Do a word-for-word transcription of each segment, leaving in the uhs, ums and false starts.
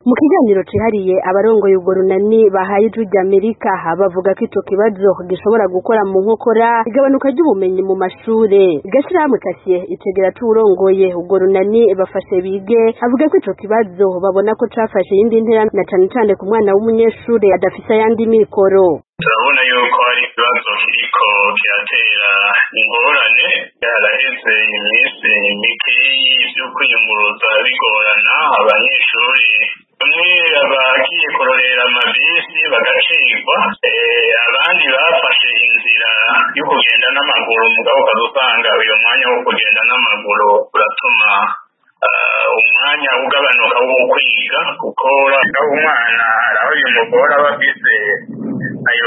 Mu kiganiro cihariye abarongoye urwo runani bahaye ijwi ry'Amerika bavuga ko ico kibazo gishobora gukora mu nkokora igabanuka ry'ubumenyi mu mashure. Gashirahamwe Kasiye icegera c'urongoye urwo runani bafashe bige avuga ko ico kibazo babona ko cafashe iyindi ntera na cane cane ku mwana w'umunyeshure adafise ayandi mikoro. Turabona yuko hari ikibazo kiriko kiratera ingorane, haraheze iminsi mikeyi vyo kwiyunguruza bigorana, abanyeshuri bamwe bagiye kurorera amabisi bagacikwa, abandi bafashe inzira yo kugenda n'amaguru mugabo ukazusanga uyo mwanya wo kugenda n'amaguru uratuma umwanya ugabanuka wo kwiga, kuko umwana araho bimugora aba afise ayo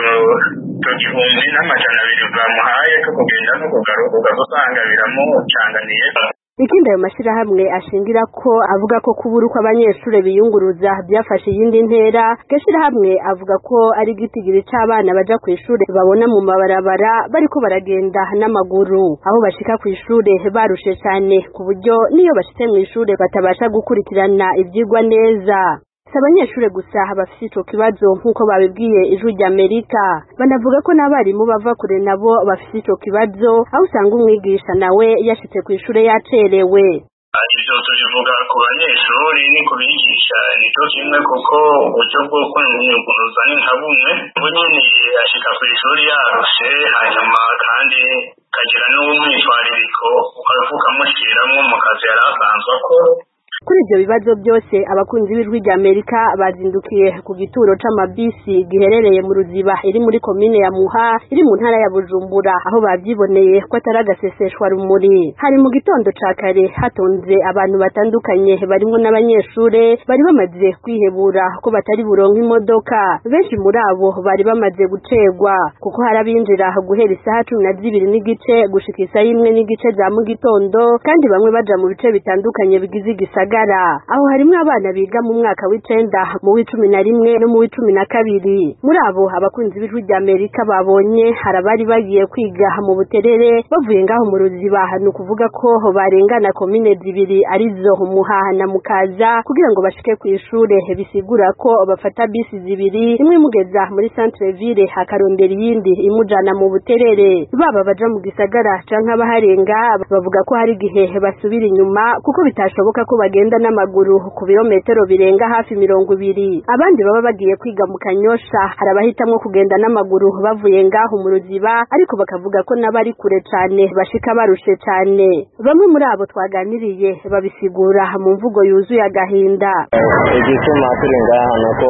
igihumbi n'amajana abiri bamuhaye ko kugenda no kugaruka ukazusanga biramucanganiye. Ikindi ayo mashirahamwe ashingira ko avuga ko kubura uko abanyeshure biyunguruza byafashe iyindi ntera. Gashirahamwe avuga ko ari igitigiri c'abana baja kw'ishure babona mu mabarabara bariko baragenda n'amaguru, aho bashika kw'ishure barushe cane ku buryo niyo bashitse mw'ishure batabasha gukurikirana ivyigwa neza. Si abanyeshure gusa bafise ico kibazo nk'uko babibwiye ijwi ry'Amerika, banavuga ko n'abarimu bava kure nabo bafise ico kibazo, aho usanga umwigisha nawe yashitse kw'ishure yacerewe. Ivyo tubivuga ku banyeshuri ni ku bigisha nico kimwe, kuko uburyo bwo kwiyunguruza ni nka bumwe, ubu nyene ashika kw'ishuri yarushe, hanyuma kandi kagira n'umwitwaririko ukavuka mushiramwo mu kazi yari asanzwe akora. Kuri ivyo bibazo byose abakunzi b'ijwi ry'Amerika bazindukiye ku gituro c'amabisi giherereye mu Ruziba iri muri komine ya Muha iri mu ntara ya Bujumbura, aho bavyiboneye ko atari agaseseshwa rumuri. Hari mu gitondo ca kare hatonze abantu batandukanye barimwo n'abanyeshure bari bamaze kwihebura ko batari buronka imodoka. Benshi muri abo bari bamaze gucegwa kuko hari abinjira guhera isaha cumi na zibiri n'igice gushika isaha imwe n'igice za mu gitondo, kandi bamwe baja mu bice bitandukanye bigize igisagara. Aho harimwo abana biga mu mwaka w'icenda, mu w'icumi na rimwe no mu w'icumi na kabiri. Muri abo abakunzi b'ijwi ry'Amerika babonye hari abari bagiye kwiga mu Buterere bavuye ngaho mu Ruziba, ni ukuvuga ko barengana komine zibiri arizo Muha na Mukaza kugira ngo bashike kw'ishure, bisigura ko bafata bisi zibiri, imwe imugeza muri centre ville hakarondera iyindi imujana mu Buterere. Baba baja mu gisagara canke abaharenga bavuga ko hari igihe basubira inyuma kuko bitashoboka ko bagenda n'amaguru ku birometero birenga hafi mirongo ibiri. Abandi baba bagiye kwiga mu Kanyosha hari abahitamwo kugenda n'amaguru bavuye ngaho mu Ruziba, ariko bakavuga ko n'abari kure cane bashika barushe cane. Bamwe muri abo twaganiriye babisigura mu mvugo yuzuye agahinda. Igituma turi ngaha nuko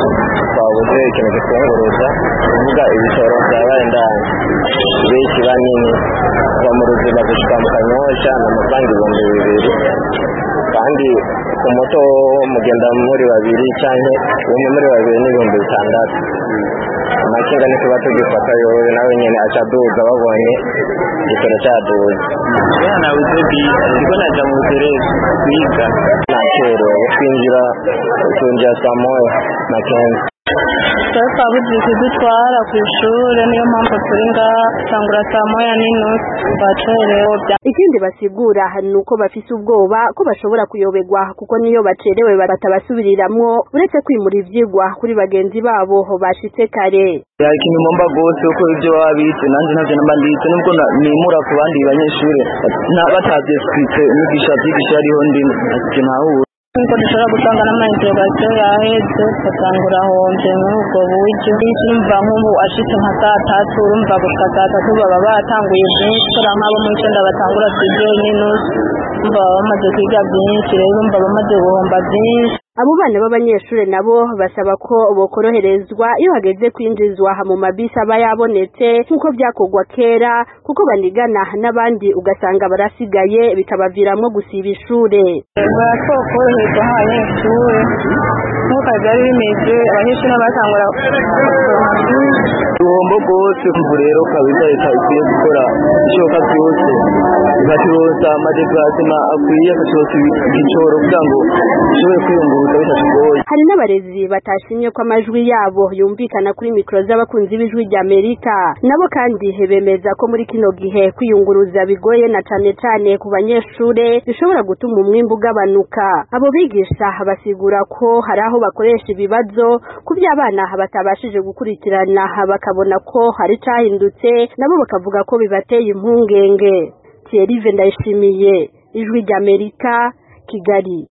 twabuze ikintu gitwunguruza, kuvuga ibitoro vyabaye ndani benshi banini kuva mu Ruziba gushika mu Kanyosha n'amafaranga ibihumbi bibiri, kandi ku moto mugenda muri babiri canke umwe muri babiri n'ibihumbi bitandatu. Amakinga ni kuba tugifata yowe nawe nyene aca aduga babonye igitoro caduze. Nabuze bisi ndiko naja mu Buterere kwiga, nacerewe twinjira twinjira saa moya na kenshi. Twari twabuze kudutwara kw'ishure, niyo mpamvu turi ngaha tangura saa moya n'inusu bacerewe. Ikindi basigura nuko bafise ubwoba ko bashobora kuyoberwa kuko niyo bacerewe batabasubiriramwo, uretse kwimura ivyigwa kuri bagenzi babo bashitse kare. Ya ikintu ngomba gose uko ivyo baba bize nanje ntavyo namba ndize, nubwo nimura ku bandi banyeshure batavyeswitse umwigisha avyigisha ariho ndi ati ntahura. Nkuko dushobora gusanga n'amainterogasiyo yaheze ugasanga ahomvye muri ubwo buryo. Urumva nk'ubu ashitse nka saa tatu, urumva gushika saa tatu baba batanguye byinshi, kora nk'abo mu icenda batangura sideyi n'inusu, urumva baba bamaze kwiga byinshi, rero urumva bamaze guhomba byinshi. Abo bana b'abanyeshure nabo basaba ko bokoroherezwa iyo hageze kwinjizwa mu mabisi aba yabonetse nk'uko vyakorwa kera, kuko banigana n'abandi ugasanga barasigaye bikabaviramwo gusiba ishure. Barakoroherezwa nk'abanyeshure nk'uko vyari bimeze, abanyeshure batangura uruhombo rwose. Kumva rero kabisa leta ikwiye gukora ishoboka vyose igaturosa amadeplasema akwiye, igaturosa igitoro kugira ngo ishobore kwiyunguruza bitakigoye. hari n'abarezi batashimye ko amajwi yabo yumvikana kuri mikro z'abakunzi b'ijwi rya Amerika nabo kandi bemeza ko muri kino gihe kwiyunguruza bigoye na cane cane ku banyeshure bishobora gutuma umwimbu ugabanuka. Abo bigisha basigura ko hari aho bakoresha ibibazo ku by'abana batabashije gukurikirana bakabona ko hari cahindutse nabo bakavuga ko bibateye impungenge. Thierry Ndayishimiye, Ijwi rya Amerika, Kigali.